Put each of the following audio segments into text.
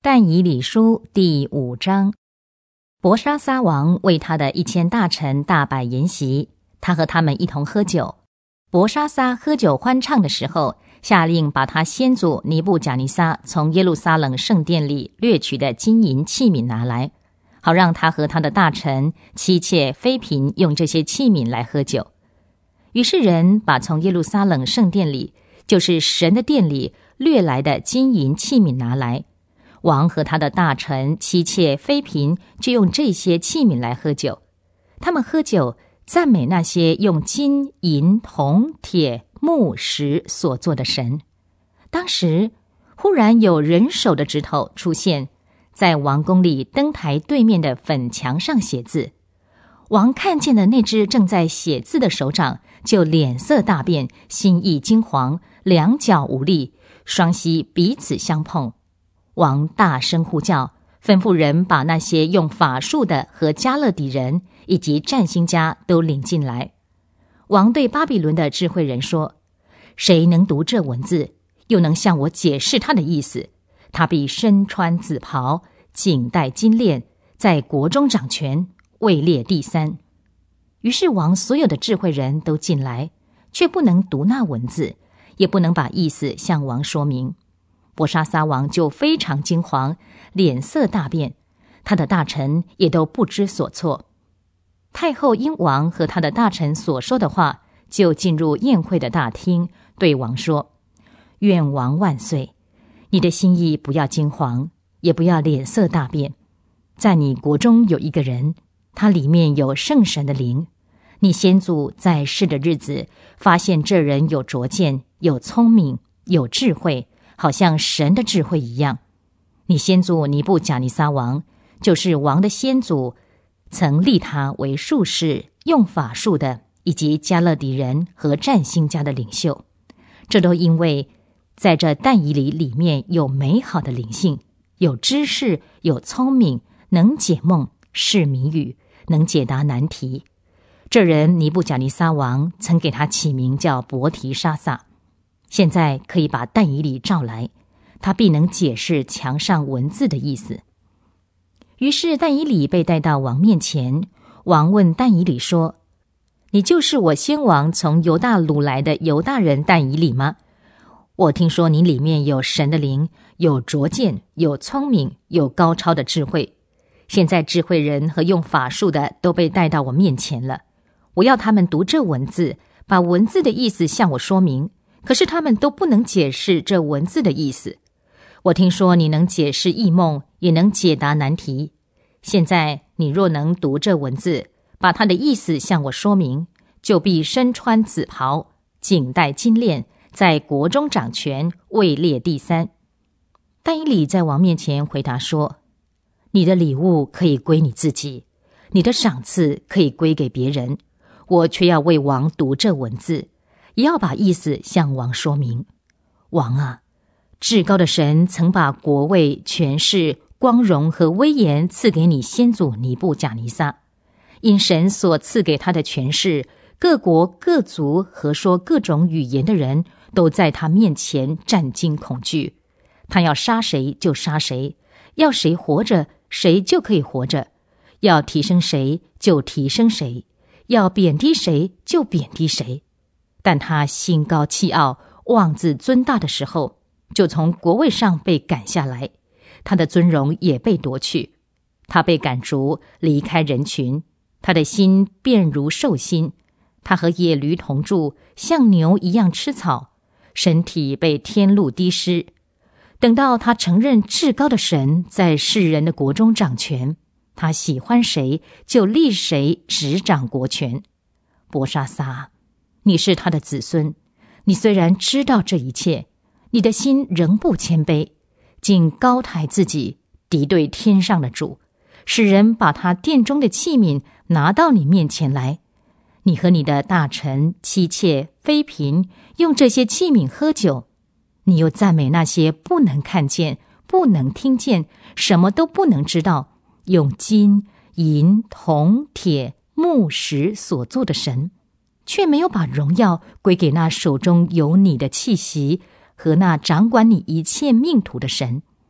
但以理书第5章。伯沙撒王为他的1000大臣大摆筵席，他和他们一同喝酒。伯沙撒喝酒欢畅的时候，下令把他先祖尼布甲尼撒从耶路撒冷圣殿里掠取的金银器皿拿来，好让他和他的大臣、妻妾、妃嫔用这些器皿来喝酒。于是人把从耶路撒冷圣殿里，就是神的殿里掠来的金银器皿拿来，王和他的大臣、妻妾、妃嫔就用这些器皿来喝酒。他们喝酒赞美那些用金银铜铁木石所做的神。当时忽然有人手的指头出现在王宫里灯台对面的粉墙上写字。王看见了那只正在写字的手掌，就脸色大变，心意惊惶，两脚无力，双膝彼此相碰。王大声呼叫，吩咐人把那些用法术的和加勒底人以及占星家都领进来。王对巴比伦的智慧人说：谁能读这文字，又能向我解释他的意思，他必身穿紫袍，颈戴金链，在国中掌权，位列第3。于是王所有的智慧人都进来，却不能读那文字，也不能把意思向王说明。伯沙撒王就非常惊惶，脸色大变，他的大臣也都不知所措。太后因王和他的大臣所说的话，就进入宴会的大厅，对王说：愿王万岁！你的心意不要惊惶，也不要脸色大变。在你国中有一个人，他里面有圣神的灵。你先祖在世的日子，发现这人有拙见，有聪明，有智慧，好像神的智慧一样。你先祖尼布甲尼撒王，就是王的先祖，曾立他为术士，用法术的，以及加勒底人和占星家的领袖。这都因为在这但以理里面有美好的灵性，有知识，有聪明，能解梦，释谜语，能解答难题。这人尼布甲尼撒王曾给他起名叫伯提沙撒。现在可以把但以理召来，他必能解释墙上文字的意思。于是但以理被带到王面前，王问但以理说：你就是我先王从犹大掳来的犹大人但以理吗？我听说你里面有神的灵，有拙见，有聪明，有高超的智慧。现在智慧人和用法术的都被带到我面前了，我要他们读这文字，把文字的意思向我说明，可是他们都不能解释这文字的意思。我听说你能解释异梦，也能解答难题。现在你若能读这文字，把它的意思向我说明，就必身穿紫袍，颈戴金链，在国中掌权，位列第3。但以理在王面前回答说：你的礼物可以归你自己，你的赏赐可以归给别人，我却要为王读这文字，也要把意思向王说明。王啊，至高的神曾把国位、权势、光荣和威严赐给你先祖尼布甲尼撒。因神所赐给他的权势，各国各族和说各种语言的人都在他面前战惊恐惧。他要杀谁就杀谁，要谁活着谁就可以活着，要提升谁就提升谁，要贬低谁就贬低谁。但他心高气傲，妄自尊大的时候，就从国位上被赶下来，他的尊荣也被夺去。他被赶逐，离开人群，他的心变如兽心，他和野驴同住，像牛一样吃草，身体被天露滴湿。等到他承认至高的神在世人的国中掌权，他喜欢谁就立谁执掌国权。伯沙撒，你是他的子孙，你虽然知道这一切，你的心仍不谦卑，竟高抬自己，敌对天上的主，使人把他殿中的器皿拿到你面前来。你和你的大臣、妻妾、妃嫔用这些器皿喝酒，你又赞美那些不能看见、不能听见、什么都不能知道，用金、银、铜、铁、木石所做的神，却没有把荣耀归给那手中有你的气息和那掌管你一切命途的神。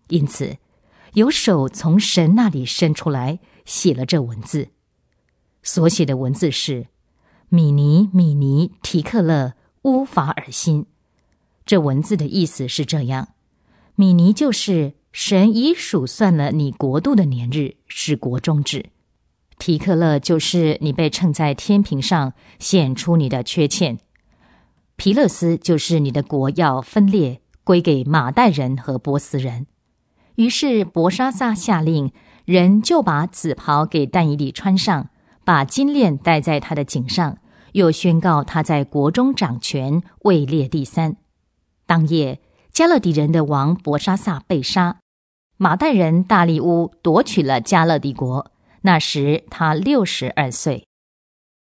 因此有手从神那里伸出来，写了这文字。所写的文字是：米尼米尼提克勒乌法尔辛。这文字的意思是这样：米尼就是神已数算了你国度的年日，使国终止；提克勒就是你被称在天平上，显出你的缺欠；皮勒斯就是你的国要分裂，归给马代人和波斯人。于是伯沙撒下令，人就把紫袍给但以理穿上，把金链戴在他的颈上，又宣告他在国中掌权，位列第3。当夜，加勒底人的王伯沙撒被杀，马代人大利乌夺取了加勒底国，那时他62岁。